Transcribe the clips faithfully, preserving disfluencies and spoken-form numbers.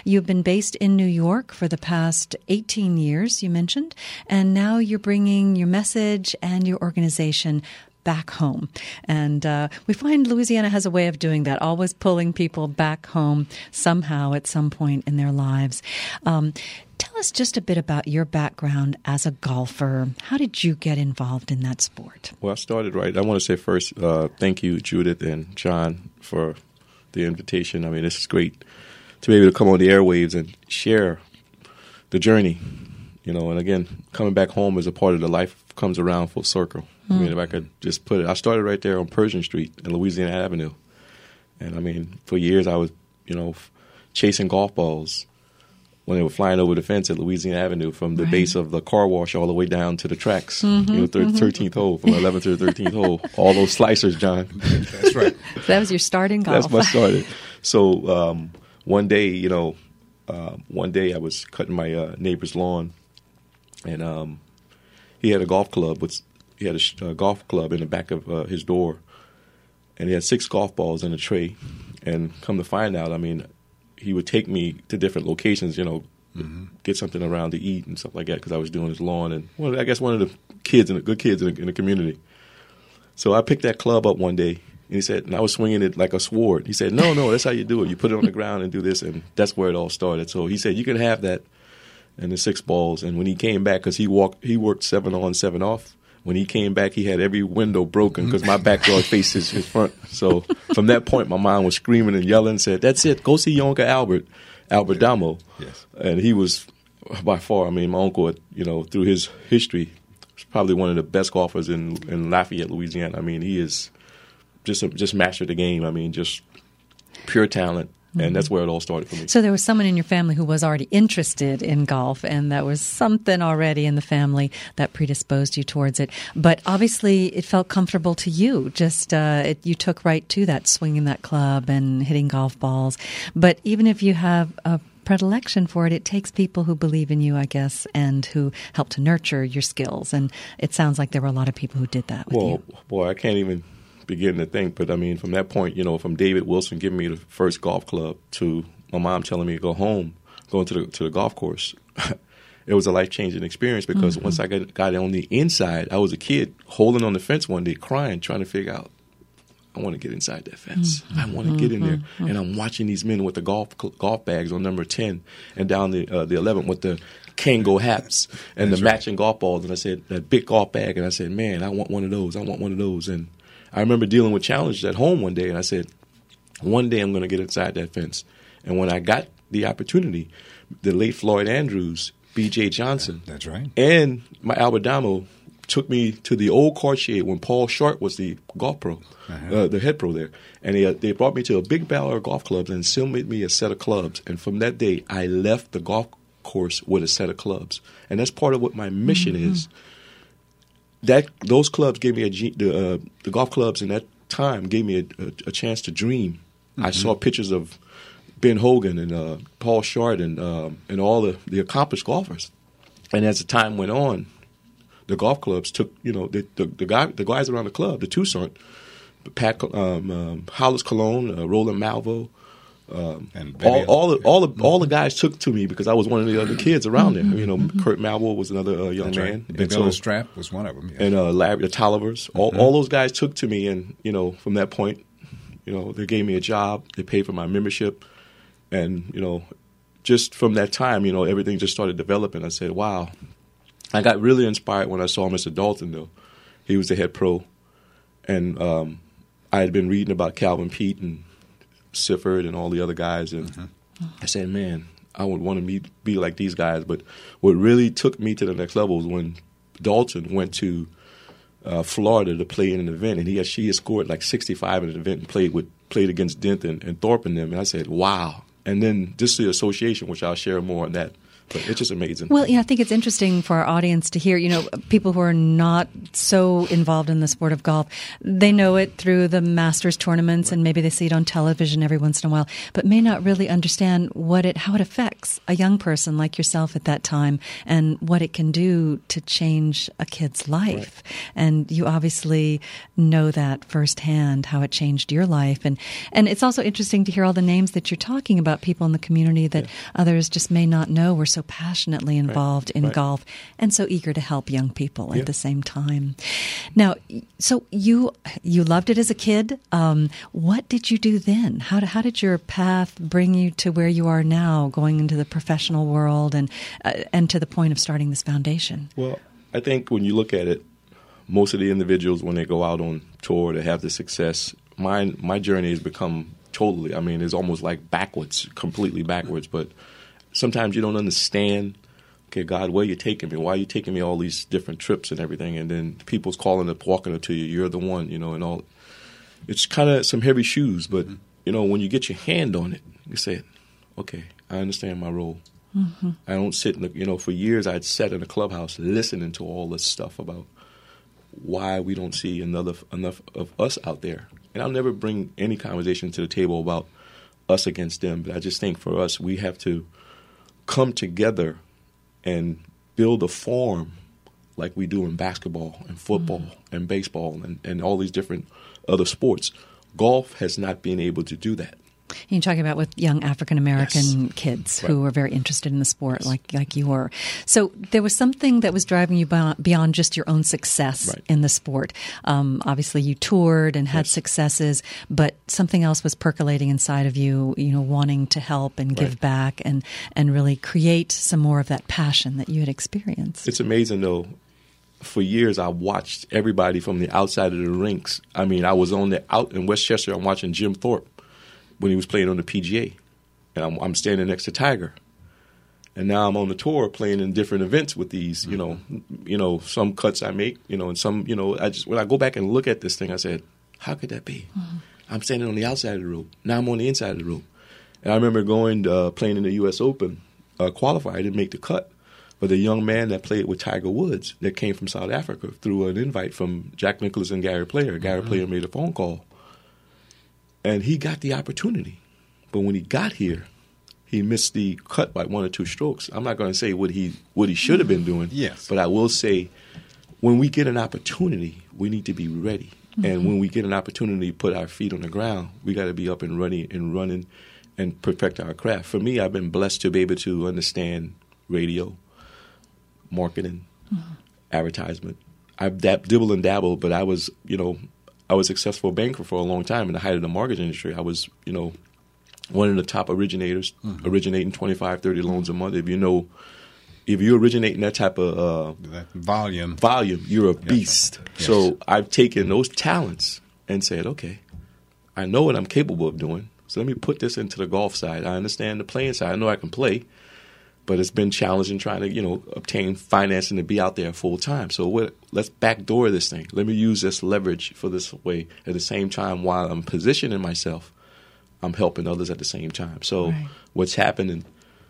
You've been based in New York for the past eighteen years, you mentioned, and now you're bringing your message and your organization back home. And uh, we find Louisiana has a way of doing that, always pulling people back home somehow at some point in their lives. Um, tell us just a bit about your background as a golfer. How did you get involved in that sport? Well, I started right. I want to say first, uh, thank you, Judith and John, for the invitation. I mean, this is great to be able to come on the airwaves and share the journey. You know, and again, coming back home is a part of the life comes around full circle. Mm. I mean, if I could just put it, I started right there on Pershing Street and Louisiana Avenue. And I mean, for years I was, you know, chasing golf balls when they were flying over the fence at Louisiana Avenue from the right. base of the car wash all the way down to the tracks. Mm-hmm, you know, thir- mm-hmm. thirteenth hole, from eleventh to the thirteenth hole. All those slicers, John. That's right. So that was your starting golf. That's my starting. So um, one day, you know, uh, one day I was cutting my uh, neighbor's lawn, and um, he had a golf club with he had a sh- uh, golf club in the back of uh, his door, and he had six golf balls in a tray. And come to find out, I mean, he would take me to different locations, you know, mm-hmm. get something around to eat and stuff like that because I was doing his lawn and well, I guess one of the kids and the good kids in the, in the community. So I picked that club up one day, and he said, and I was swinging it like a sword. He said, "No, no, that's how you do it. You put it on the ground and do this," and that's where it all started. So he said, "You can have that." And the six balls. And when he came back, because he walked, he worked seven on, seven off. When he came back, he had every window broken because my backyard faced his, his front. So from that point, my mom was screaming and yelling and said, "That's it. Go see your Uncle Albert, Albert Damo." Yes. And he was by far, I mean, my uncle, you know, through his history, was probably one of the best golfers in, in Lafayette, Louisiana. I mean, he is just, just mastered the game. I mean, just pure talent. And that's where it all started for me. So there was someone in your family who was already interested in golf, and that was something already in the family that predisposed you towards it. But obviously it felt comfortable to you. Just uh, it, you took right to that, swinging that club and hitting golf balls. But even if you have a predilection for it, it takes people who believe in you, I guess, and who help to nurture your skills. And it sounds like there were a lot of people who did that with well, you. Boy, I can't even begin to think, but I mean, from that point, you know, from David Wilson giving me the first golf club to my mom telling me to go home, going to the to the golf course, it was a life changing experience because mm-hmm. once I got got on the inside, I was a kid holding on the fence one day, crying, trying to figure out, I want to get inside that fence. Mm-hmm. I want to get in there, mm-hmm. and I'm watching these men with the golf golf bags on number ten and down the uh, the eleven with the Kango hats and That's the matching right. golf balls, and I said that big golf bag, and I said, man, I want one of those. I want one of those, and I remember dealing with challenges at home one day, and I said, one day I'm going to get inside that fence. And when I got the opportunity, the late Floyd Andrews, B J Johnson, That's right. and my Albert Damo took me to the old Cartier when Paul Short was the golf pro, uh-huh. uh, the head pro there. And they, uh, they brought me to a big barrel of golf clubs and still made me a set of clubs. And from that day, I left the golf course with a set of clubs. And that's part of what my mission mm-hmm. is. That those clubs gave me a the uh, the golf clubs in that time gave me a, a, a chance to dream. Mm-hmm. I saw pictures of Ben Hogan and uh, Paul Short and uh, and all the, the accomplished golfers. And as the time went on, the golf clubs took you know the the, the guy the guys around the club, the Toussaint, Pat um, um, Hollis Cologne, uh, Roland Malvo. Um, and all, all the all the all the guys took to me because I was one of the other kids around there. You know, Kurt Malvo was another uh, young That's man. Right. Big so, Strap was one of them. Yes. And uh, Larry, the Tollivers, all, mm-hmm. all those guys took to me, and you know, from that point, you know, they gave me a job, they paid for my membership, and you know, just from that time, you know, everything just started developing. I said, wow. I got really inspired when I saw Mister Dalton, though. He was the head pro, and um, I had been reading about Calvin Peete and Sifford and all the other guys, and mm-hmm. I said, man, I would want to be, be like these guys. But what really took me to the next level was when Dalton went to uh, Florida to play in an event, and he had, she had scored like sixty-five in an event and played with played against Dent and, and Thorpe and them, and I said, wow. And then just the association, which I'll share more on that But it's just amazing. Well, yeah, I think it's interesting for our audience to hear, you know, people who are not so involved in the sport of golf, they know it through the Masters tournaments and maybe they see it on television every once in a while, but may not really understand what it, how it affects a young person like yourself at that time and what it can do to change a kid's life. Right. And you obviously know that firsthand, how it changed your life. And, and it's also interesting to hear all the names that you're talking about, people in the community that yeah. others just may not know were so passionately involved right. in right. golf and so eager to help young people yeah. at the same time. Now, so you you loved it as a kid. Um, what did you do then? How did, how did your path bring you to where you are now, going into the professional world and uh, and to the point of starting this foundation? Well, I think when you look at it, most of the individuals, when they go out on tour to have the success, mine, my journey has become totally, I mean, it's almost like backwards, completely backwards. But sometimes you don't understand, okay, God, where you taking me? Why are you taking me all these different trips and everything? And then people's calling up, walking up to you, you're the one, you know, and all. It's kind of some heavy shoes, but, you know, when you get your hand on it, you say, okay, I understand my role. Mm-hmm. I don't sit in the, you know, for years I'd sat in a clubhouse listening to all this stuff about why we don't see another, enough of us out there. And I'll never bring any conversation to the table about us against them, but I just think for us, we have to come together and build a farm like we do in basketball and football mm-hmm. and baseball and, and all these different other sports. Golf has not been able to do that. You're talking about with young African-American yes. kids right. who are very interested in the sport yes. like like you were. So there was something that was driving you beyond, beyond just your own success right. in the sport. Um, obviously, you toured and had yes. successes, but something else was percolating inside of you, you know, wanting to help and give right. back and, and really create some more of that passion that you had experienced. It's amazing, though. For years, I watched everybody from the outside of the rinks. I mean, I was on the out in Westchester. I'm watching Jim Thorpe when he was playing on the P G A, and I'm, I'm standing next to Tiger. And now I'm on the tour playing in different events with these, you know, you know, some cuts I make, you know, and some, you know, I just when I go back and look at this thing, I said, how could that be? Mm-hmm. I'm standing on the outside of the rope. Now I'm on the inside of the rope. And I remember going uh, playing in the U S Open uh, qualifier. I didn't make the cut. But the young man that played with Tiger Woods that came from South Africa through an invite from Jack Nicklaus and Gary Player. Gary mm-hmm. Player made a phone call. And he got the opportunity. But when he got here, he missed the cut by one or two strokes. I'm not going to say what he what he should have been doing. Yes. But I will say when we get an opportunity, we need to be ready. Mm-hmm. And when we get an opportunity to put our feet on the ground, we got to be up and running and running and perfect our craft. For me, I've been blessed to be able to understand radio, marketing, mm-hmm. advertisement. I've dab- dibbled and dabbled, but I was, you know, I was a successful banker for a long time in the height of the mortgage industry. I was, you know, one of the top originators, mm-hmm. originating twenty-five, thirty loans a month. If you know, if you're originating that type of uh, that volume, volume, you're a yes, beast. yes. So I've taken those talents and said, okay, I know what I'm capable of doing. So let me put this into the golf side. I understand the playing side. I know I can play. But it's been challenging trying to, you know, obtain financing to be out there full time. So what, let's backdoor this thing. Let me use this leverage for this way. At the same time, while I'm positioning myself, I'm helping others at the same time. So right. what's happening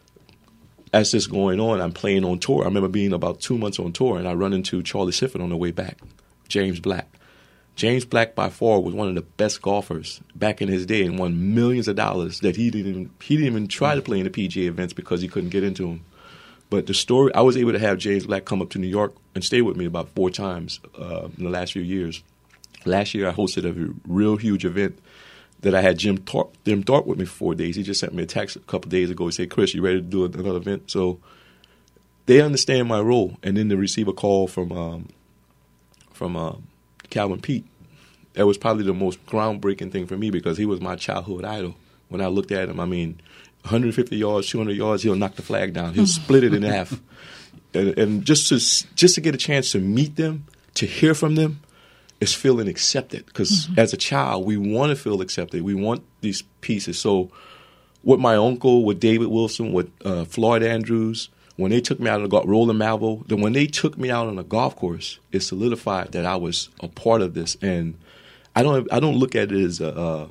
as this going on, I'm playing on tour. I remember being about two months on tour, and I run into Charlie Sifford on the way back, James Black. James Black, by far, was one of the best golfers back in his day and won millions of dollars that he didn't even, he didn't even try to play in the P G A events because he couldn't get into them. But the story, I was able to have James Black come up to New York and stay with me about four times uh, in the last few years. Last year, I hosted a real huge event that I had Jim Thorpe, Jim Thorpe with me for four days. He just sent me a text a couple of days ago. He said, Chris, you ready to do another event? So they understand my role. And then to receive a call from um, from uh, Calvin Peete, that was probably the most groundbreaking thing for me because he was my childhood idol. When I looked at him, I mean, one hundred fifty yards, two hundred yards, he'll knock the flag down. He'll split it in half. And, and just to just to get a chance to meet them, to hear from them, is feeling accepted. Because mm-hmm. as a child, we want to feel accepted. We want these pieces. So with my uncle, with David Wilson, with uh, Floyd Andrews, when they took me out on the golf, Roland Malvo, then when they took me out on a golf course, it solidified that I was a part of this. And I don't I don't look at it as a,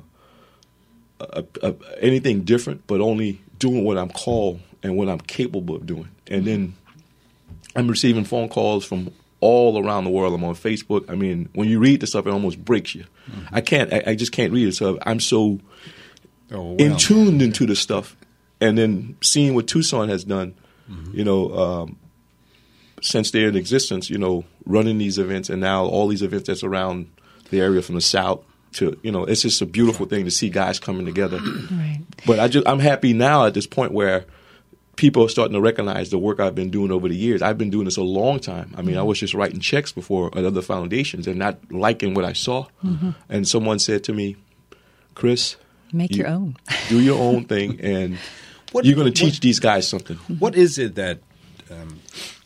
a, a, a, anything different, but only doing what I'm called and what I'm capable of doing. And then I'm receiving phone calls from all around the world. I'm on Facebook. I mean, when you read the stuff, it almost breaks you. Mm-hmm. I can't. I, I just can't read it. So I'm so oh, well. in tuned into the stuff, and then seeing what Tucson has done, mm-hmm. you know, um, since they're in existence, you know, running these events, and now all these events that's around the area from the south to, you know, it's just a beautiful thing to see guys coming together. Right. But I just I'm happy now at this point where people are starting to recognize the work I've been doing over the years. I've been doing this a long time. I mean, mm-hmm. I was just writing checks before at other foundations and not liking what I saw. Mm-hmm. And someone said to me, Chris, make you, your own. Do your own thing, and what, you're going to teach what, these guys something. What is it that um,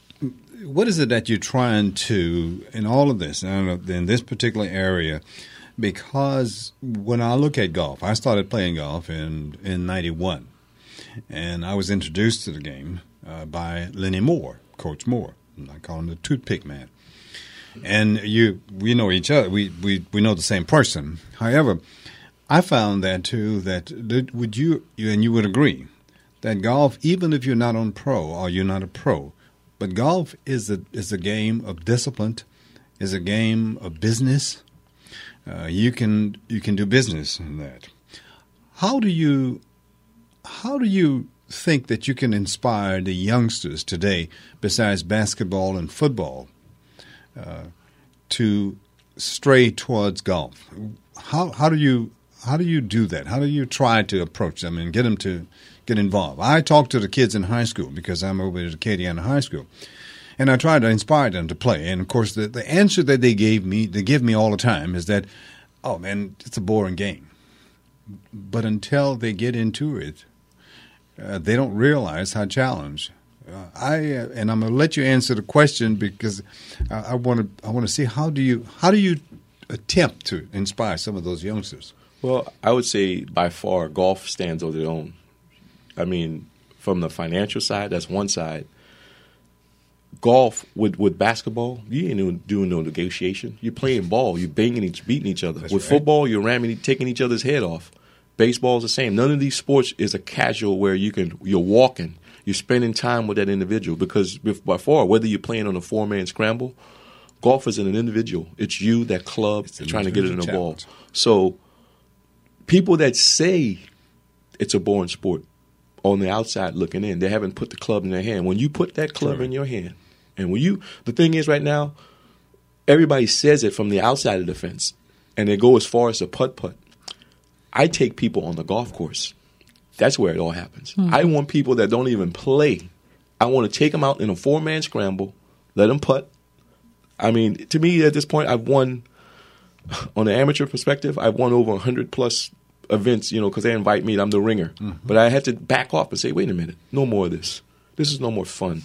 what is it that you're trying to, in all of this, in this particular area, because when I look at golf, I started playing golf in, in ninety-one. And I was introduced to the game uh, by Lenny Moore, Coach Moore. I call him the toothpick man. And you, we know each other. We, we, we know the same person. However, I found that too. That would you, you and you would agree that golf, even if you're not on pro or you're not a pro, but golf is a is a game of discipline, is a game of business. Uh, you can you can do business in that. How do you? How do you think that you can inspire the youngsters today, besides basketball and football, uh, to stray towards golf? How how do you how do you do that? How do you try to approach them and get them to get involved? I talk to the kids in high school because I'm over at Acadiana High School, and I try to inspire them to play. And of course, the the answer that they gave me, they give me all the time, is that, oh man, it's a boring game. But until they get into it, Uh, they don't realize how challenged. Uh, I uh, and I'm going to let you answer the question because I want to. I want to see how do you how do you attempt to inspire some of those youngsters. Well, I would say by far golf stands on its own. I mean, from the financial side, that's one side. Golf with with basketball, you ain't doing no negotiation. You're playing ball. You're banging each, beating each other. That's with right. football, you're ramming, taking each other's head off. Baseball is the same. None of these sports is a casual where you can you're walking, you're spending time with that individual. Because by far, whether you're playing on a four-man scramble, golf is an individual. It's you, that club, trying to get it in the ball. So people that say it's a boring sport, on the outside looking in, they haven't put the club in their hand. When you put that club True. in your hand, and when you, the thing is right now, everybody says it from the outside of the fence, and they go as far as a putt-putt. I take people on the golf course. That's where it all happens. Mm-hmm. I want people that don't even play. I want to take them out in a four-man scramble, let them putt. I mean, to me, at this point, I've won, on the amateur perspective, I've won over one hundred plus events, you know, because they invite me, I'm the ringer. Mm-hmm. But I had to back off and say, wait a minute, no more of this. This is no more fun.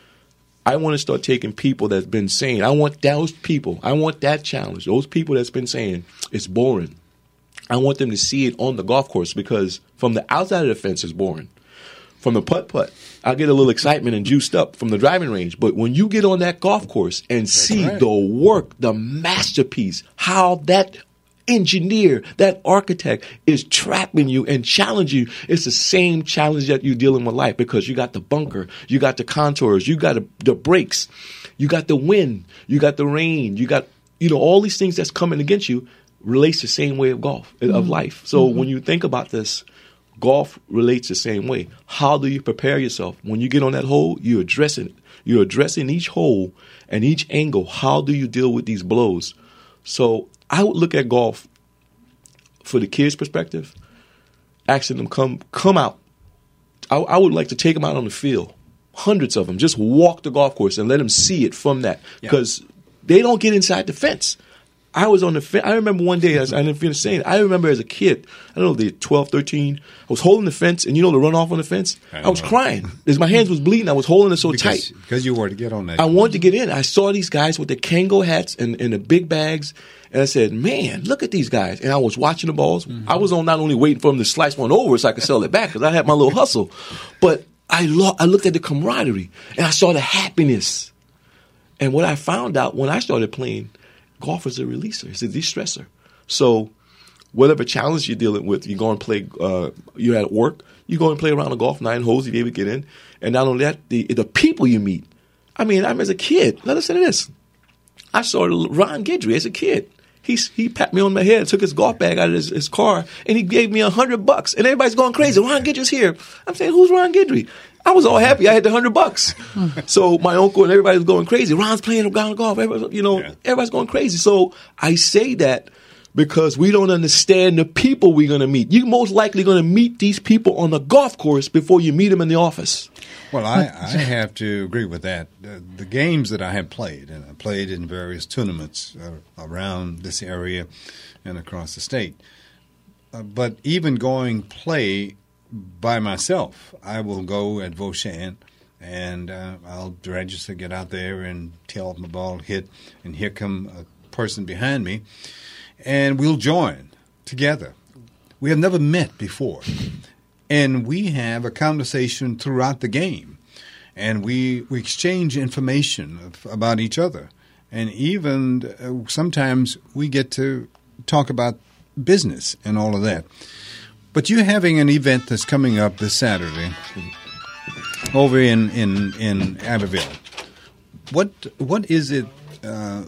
I want to start taking people that's been saying, I want those people, I want that challenge, those people that's been saying, it's boring. I want them to see it on the golf course because from the outside of the fence, it's boring. From the putt-putt, I get a little excitement and juiced up from the driving range. But when you get on that golf course and see right. the work, the masterpiece, how that engineer, that architect is trapping you and challenging you, it's the same challenge that you're dealing with life because you got the bunker, you got the contours, you got the brakes, you got the wind, you got the rain, you got, you know, all these things that's coming against you. Relates the same way of golf, of mm-hmm. life. So mm-hmm. when you think about this, golf relates the same way. How do you prepare yourself? When you get on that hole, you're addressing it. You're addressing each hole and each angle. How do you deal with these blows? So I would look at golf for the kids' perspective, asking them come come out. I, I would like to take them out on the field, hundreds of them, just walk the golf course and let them see it from that because yeah. they don't get inside the fence. I was on the fence. I remember one day, as I didn't finish saying it, I remember as a kid, I don't know, the twelve, thirteen, I was holding the fence, and you know the runoff on the fence? I, I was crying. Because my hands was bleeding. I was holding it so because, tight. Because you wanted to get on that. I wanted to get in. I saw these guys with the Kango hats and, and the big bags, and I said, man, look at these guys. And I was watching the balls. Mm-hmm. I was on not only waiting for them to slice one over so I could sell it back, because I had my little hustle, but I, lo- I looked at the camaraderie, and I saw the happiness. And what I found out when I started playing, golf is a releaser. It's a de-stressor. So whatever challenge you're dealing with, you go and play, uh, you're at work, You go and play around the golf, nine holes, you're able to get in. And not only that, the the people you meet. I mean, I'm as a kid. Now listen to this. I saw Ron Guidry as a kid. He he pat me on my head, took his golf bag out of his, his car, and he gave me a hundred bucks. And everybody's going crazy. Ron Guidry's here. I'm saying, who's Ron Guidry? I was all happy. I had the hundred bucks. So my uncle and everybody was going crazy. Ron's playing around golf. Everybody, you know, yeah. everybody's going crazy. So I say that because we don't understand the people we're going to meet. You're most likely going to meet these people on the golf course before you meet them in the office. Well, I, I have to agree with that. Uh, the games that I have played, and I played in various tournaments uh, around this area and across the state. Uh, but even going play by myself, I will go at Vauchan, and uh, I'll register, get out there and tell off my ball, hit, and here come a person behind me, and we'll join together. We have never met before. And we have a conversation throughout the game, and we, we exchange information of, about each other. And even uh, sometimes we get to talk about business and all of that. But you're having an event that's coming up this Saturday over in, in, in Abbeville. What What is it uh,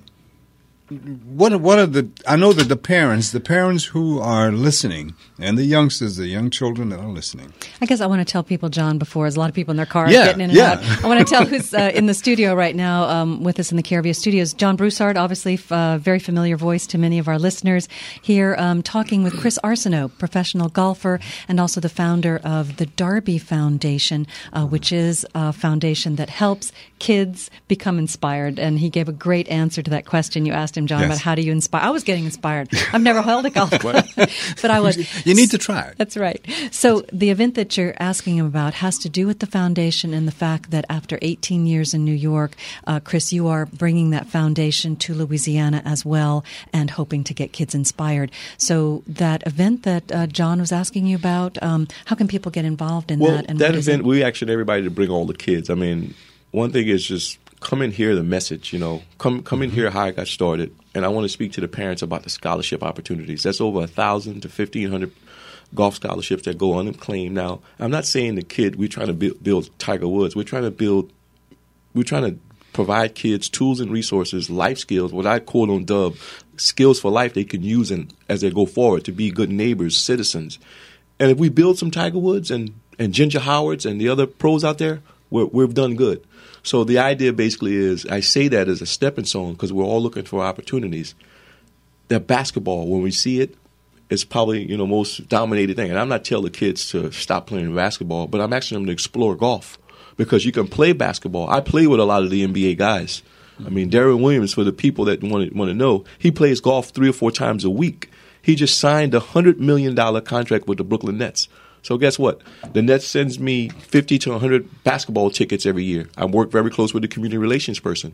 What what are the? I know that the parents, the parents who are listening, and the youngsters, the young children that are listening. I guess I want to tell people, John, before there's a lot of people in their cars yeah, getting in and yeah. out. I want to tell who's uh, in the studio right now um, with us in the Caravia studios. John Broussard, obviously a uh, very familiar voice to many of our listeners here, um, talking with Chris Arsenault, professional golfer, and also the founder of the Darby Foundation, uh, which is a foundation that helps kids become inspired. And he gave a great answer to that question you asked him, John, yes. about how do you inspire. I was getting inspired. I've never held a golf club, but I was. You need to try it. That's right. So the event that you're asking him about has to do with the foundation and the fact that after eighteen years in New York, uh, Chris, you are bringing that foundation to Louisiana as well and hoping to get kids inspired. So that event that uh, John was asking you about, um, how can people get involved in well, that? And that event, we asked everybody to bring all the kids. I mean, one thing is just come and hear the message, you know. Come come in here how I got started. And I want to speak to the parents about the scholarship opportunities. That's over one thousand to fifteen hundred golf scholarships that go unclaimed. Now, I'm not saying the kid, we're trying to build, build Tiger Woods. We're trying to build, we're trying to provide kids tools and resources, life skills, what I quote on Dub, skills for life they can use in, as they go forward to be good neighbors, citizens. And if we build some Tiger Woods and, and Ginger Howards and the other pros out there, we're, we've done good. So the idea basically is, I say that as a stepping stone because we're all looking for opportunities. That basketball, when we see it, is probably, you know, most dominated thing. And I'm not telling the kids to stop playing basketball, but I'm asking them to explore golf because you can play basketball. I play with a lot of the N B A guys. I mean, Darren Williams, for the people that want to want to know, he plays golf three or four times a week. He just signed a one hundred million dollars contract with the Brooklyn Nets. So guess what? The Nets sends me fifty to one hundred basketball tickets every year. I work very close with the community relations person.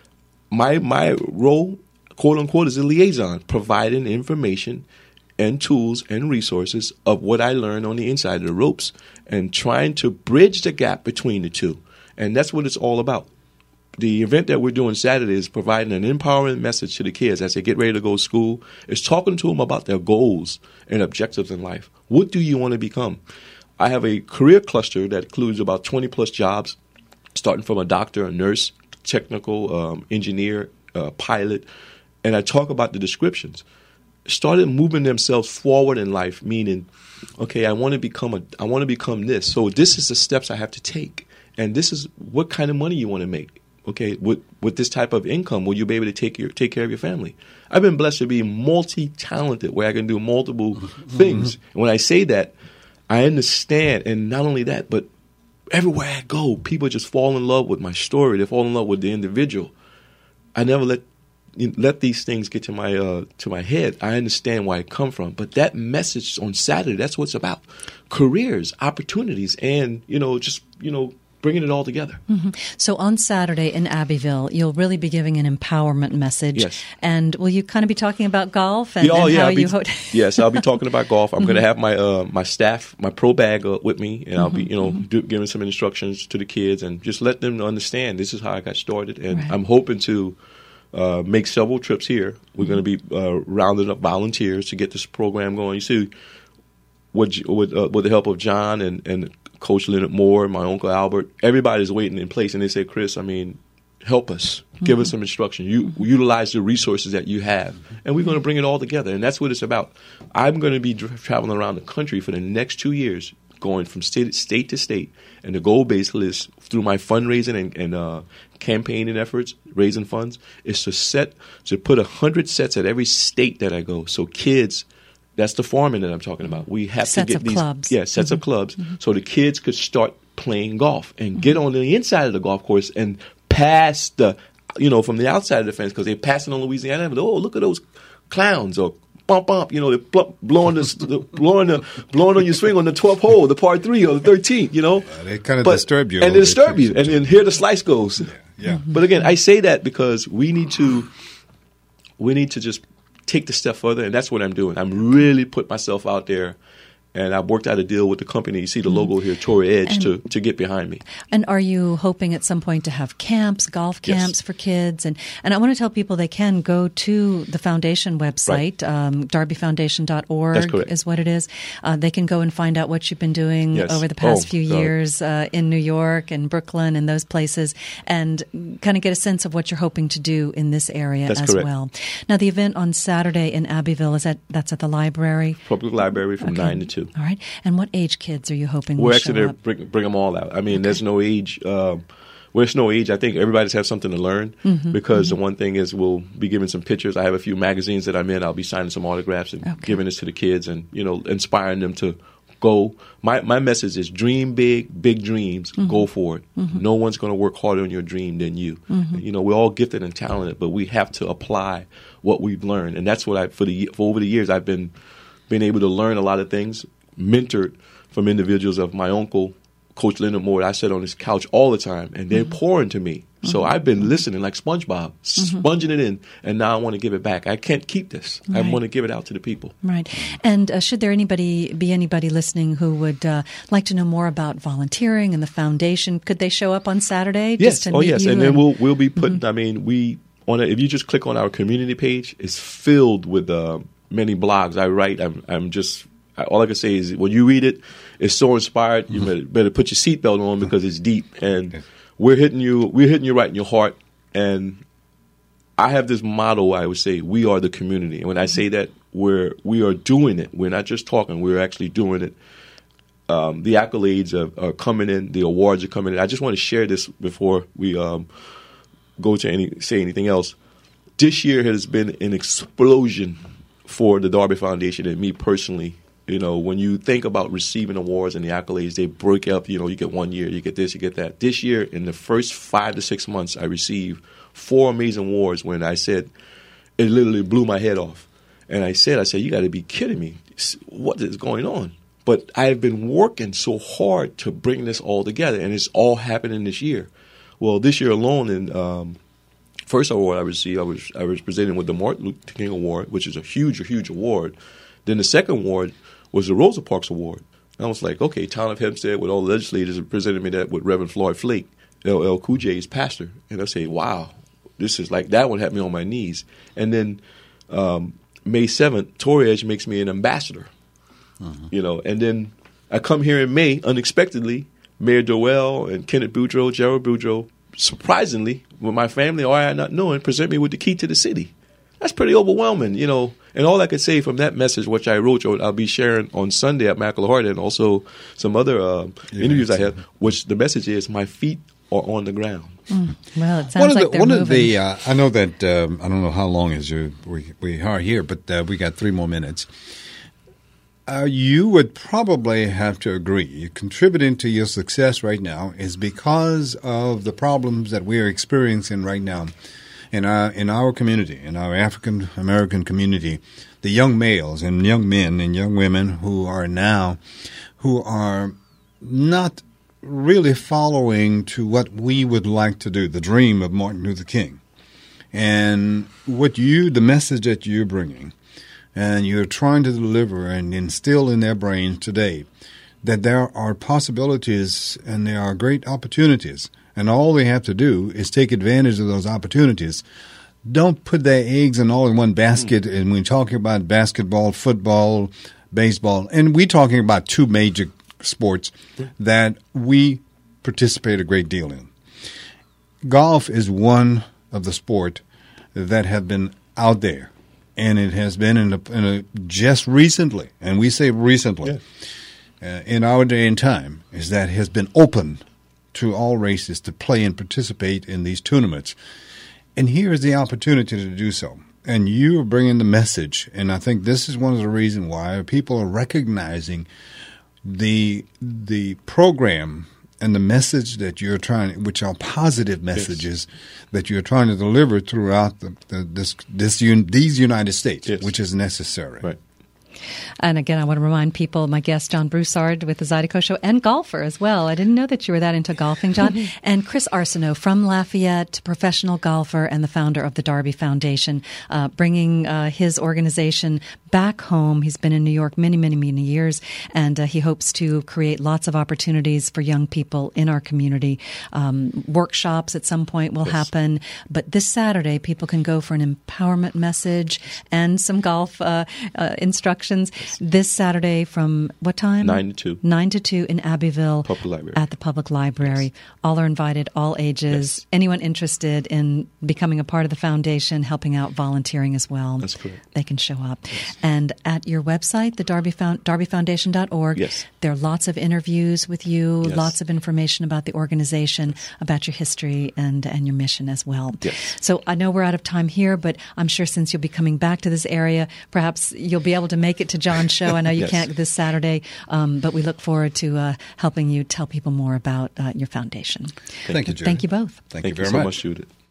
My my role, quote unquote, is a liaison, providing information and tools and resources of what I learned on the inside of the ropes and trying to bridge the gap between the two. And that's what it's all about. The event that we're doing Saturday is providing an empowering message to the kids as they get ready to go to school. It's talking to them about their goals and objectives in life. What do you want to become? I have a career cluster that includes about twenty plus jobs, starting from a doctor, a nurse, technical um, engineer, uh, pilot, and I talk about the descriptions. Started moving themselves forward in life, meaning, okay, I want to become a, I want to become this. So this is the steps I have to take, and this is what kind of money you want to make. Okay, with with this type of income, will you be able to take your take care of your family? I've been blessed to be multi-talented, where I can do multiple things. And when I say that, I understand, and not only that, but everywhere I go, people just fall in love with my story. They fall in love with the individual. I never let let these things get to my uh, to my head. I understand where I come from, but that message on Saturday, that's what it's about: careers, opportunities, and you know, just you know. bringing it all together. Mm-hmm. So on Saturday in Abbeville, you'll really be giving an empowerment message. Yes. And will you kind of be talking about golf and, yeah, oh, and yeah, how I'll be, you... Ho- yes, I'll be talking about golf. I'm mm-hmm. going to have my uh, my staff, my pro bag uh, with me, and mm-hmm. I'll be, you know, mm-hmm. do, giving some instructions to the kids and just let them understand this is how I got started. And right. I'm hoping to uh, make several trips here. We're mm-hmm. going to be uh, rounding up volunteers to get this program going. You see, with with, uh, with the help of John and, and Coach Leonard Moore, my uncle Albert, everybody's waiting in place, and they say, Chris, I mean, help us, give mm-hmm. us some instruction. You mm-hmm. utilize the resources that you have, and we're going to bring it all together, and that's what it's about. I'm going to be dr- traveling around the country for the next two years, going from state state to state, and the goal basically is through my fundraising and, and uh, campaigning efforts, raising funds, is to set to put a hundred sets at every state that I go, so kids. That's the farming that I'm talking about. We have sets to get of these clubs. yeah sets mm-hmm. of clubs, mm-hmm. so the kids could start playing golf and mm-hmm. get on the inside of the golf course and pass the you know from the outside of the fence, because they're passing on Louisiana. But, oh, look at those clowns, or bump bump. You know, they're bl- blowing the, the blowing the blowing on your swing on the twelfth hole, the par three or the thirteenth. You know, yeah, they kind of but, disturb you, and they disturb you, and then here the slice goes. Yeah, yeah. Mm-hmm. But again, I say that because we need to we need to just take the step further, and that's what I'm doing. I'm really put myself out there, and I've worked out a deal with the company. You see the logo here, Torrey Edge, and, to, to get behind me. And are you hoping at some point to have camps, golf camps yes. for kids? And and I want to tell people they can go to the foundation website, right. um, darby foundation dot org is what it is. Uh, they can go and find out what you've been doing yes. over the past oh, few sorry. years uh, in New York and Brooklyn and those places, and kind of get a sense of what you're hoping to do in this area that's as correct. well. Now, the event on Saturday in Abbeville, is that that's at the library? Public library from okay. nine to two. All right. And what age kids are you hoping We're will actually show there up? bring, bring them all out. I mean, okay. there's no age. Um, well, there's no age. I think everybody's have something to learn mm-hmm, because mm-hmm. the one thing is we'll be giving some pictures. I have a few magazines that I'm in. I'll be signing some autographs and okay. giving this to the kids and, you know, inspiring them to go. My my message is dream big, big dreams, mm-hmm. go for it. Mm-hmm. No one's going to work harder on your dream than you. Mm-hmm. You know, we're all gifted and talented, but we have to apply what we've learned. And that's what I, for the for over the years, I've been been able to learn a lot of things, mentored from individuals of my uncle, Coach Leonard Moore. I sit on his couch all the time, and they're mm-hmm. pouring to me. Mm-hmm. So I've been listening like SpongeBob, mm-hmm. sponging it in, and now I want to give it back. I can't keep this. Right. I want to give it out to the people. Right. And uh, should there anybody be anybody listening who would uh, like to know more about volunteering and the foundation, could they show up on Saturday? Yes. Just to oh, meet yes. you And, and then we'll we'll be putting. Mm-hmm. I mean, we on a, if you just click on our community page, it's filled with uh, many blogs I write. I'm I'm just. All I can say is when you read it, it's so inspired. You better, better put your seatbelt on because it's deep, and we're hitting you. We're hitting you right in your heart. And I have this motto. I would say we are the community. And when I say that, we're we are doing it. We're not just talking. We're actually doing it. Um, the accolades are, are coming in. The awards are coming in. I just want to share this before we um, go to any say anything else. This year has been an explosion for the Darby Foundation and me personally. You know, when you think about receiving awards and the accolades, they break up. You know, you get one year, you get this, you get that. This year, in the first five to six months, I received four amazing awards when I said it literally blew my head off. And I said, I said, you got to be kidding me. What is going on? But I have been working so hard to bring this all together, and it's all happening this year. Well, this year alone, in um, first award I received, I was I was presented with the Martin Luther King Award, which is a huge, huge award. Then the second award was the Rosa Parks Award. And I was like, okay, Town of Hempstead with all the legislators presented me that with Reverend Floyd Flake, L L Cool J's pastor. And I say, wow, this is like, that one had me on my knees. And then um, May seventh, Torrey Edge makes me an ambassador. Uh-huh. You know, and then I come here in May, unexpectedly, Mayor Doyle and Kenneth Boudreaux, Gerald Boudreaux, surprisingly, with my family, or I not knowing, present me with the key to the city. That's pretty overwhelming, you know. And all I could say from that message, which I wrote, I'll be sharing on Sunday at Mackle and also some other uh, yeah, interviews I have, which the message is, my feet are on the ground. Mm. Well, it sounds one of like the, they're one moving. of the, uh, I know that, um, I don't know how long is you, we, we are here, but uh, we got three more minutes. Uh, you would probably have to agree, contributing to your success right now is because of the problems that we are experiencing right now. In our, in our community, in our African American community, the young males and young men and young women who are now, who are not really following to what we would like to do, the dream of Martin Luther King. And what you, the message that you're bringing, and you're trying to deliver and instill in their brains today, that there are possibilities and there are great opportunities. And all they have to do is take advantage of those opportunities. Don't put their eggs in all in one basket. Mm. And when talking about basketball, football, baseball, and we're talking about two major sports that we participate a great deal in. Golf is one of the sport that have been out there, and it has been in a, in a just recently, and we say recently, yeah. uh, in our day and time, is that has been open to all races to play and participate in these tournaments. And here is the opportunity to do so. And you are bringing the message, and I think this is one of the reasons why people are recognizing the the program and the message that you're trying, which are positive messages yes. that you're trying to deliver throughout the, the, this this un, these United States, yes. which is necessary. Right. And again, I want to remind people, my guest, John Broussard with the Zydeco Show, and golfer as well. I didn't know that you were that into golfing, John. And Chris Arsenault from Lafayette, professional golfer and the founder of the Darby Foundation, uh, bringing uh, his organization back home. He's been in New York many, many, many years, and uh, he hopes to create lots of opportunities for young people in our community. Um, workshops at some point will yes. happen, but this Saturday, people can go for an empowerment message and some golf uh, uh, instruction. This Saturday from what time? Nine to two. Nine to two in Abbeville. Public Library. At the Public Library. Yes. All are invited, all ages. Yes. Anyone interested in becoming a part of the foundation, helping out, volunteering as well. That's correct. They can show up. Yes. And at your website, the Darby Found, darby foundation dot org, yes. there are lots of interviews with you, yes. lots of information about the organization, yes. about your history and, and your mission as well. Yes. So I know we're out of time here, but I'm sure since you'll be coming back to this area, perhaps you'll be able to make it to John's show. I know you yes. can't this Saturday, um, but we look forward to uh, helping you tell people more about uh, your foundation. Thank you, Judith. Thank you both. Thank, Thank you very you so much. much, Judith.